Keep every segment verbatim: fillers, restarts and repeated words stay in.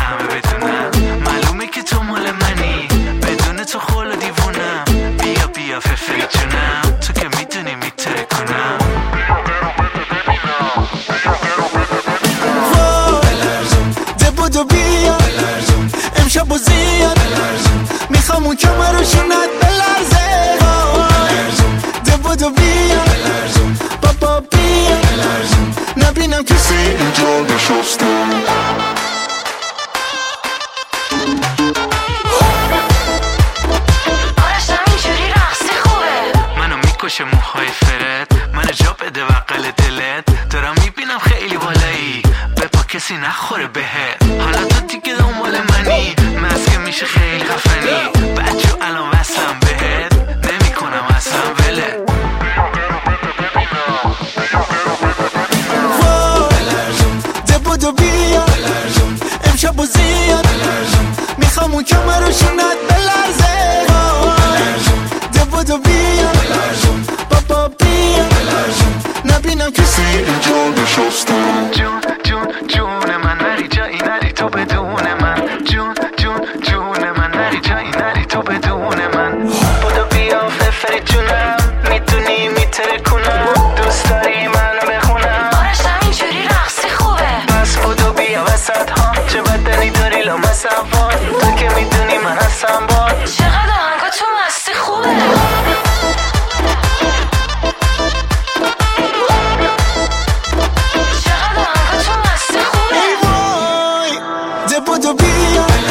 همه بدونم معلومه که تو مال منی بدون تو خول دیوونم بیا بیا ففری جونم تو که میدونی میتره کنم ده بودو بیا امشب و زیاد میخوام اون کمه رو شونت بلرزه ده بودو بیا بابا بیا نبینم کسی اینجا نشسته کش موهای فرد منو جا بده بقل دلت دارم میبینم خیلی بالایی بپا کسی نخوره بهت حالا تو دیگه دنبال منی مسکه میشه خیلی خفنی بچه الان وصلم بهت نمی کنم اصلا وله ده بودو بیا امشب و زیاد میخوام اون کمه رو شونت بلرزه ده بودو بیا بابا بیا نبینم کسی اینجا نشسته جون جون جون من نری جایی نری تو بدون من جون جون جون من نری جایی نری تو بدون من بودو بیا ففری جونم میتونی میتره کنم دوست داری منو بخونم آرشم اینجوری رقصی خوبه پس بودو بیا وسط ها چه بدنی داری لامصب تو که میدونی من هستم با چقدر آهنگا تو مستی خوبه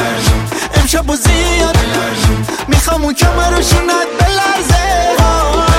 امشب و زیاد میخوام اون کمه رو شونت بلرزه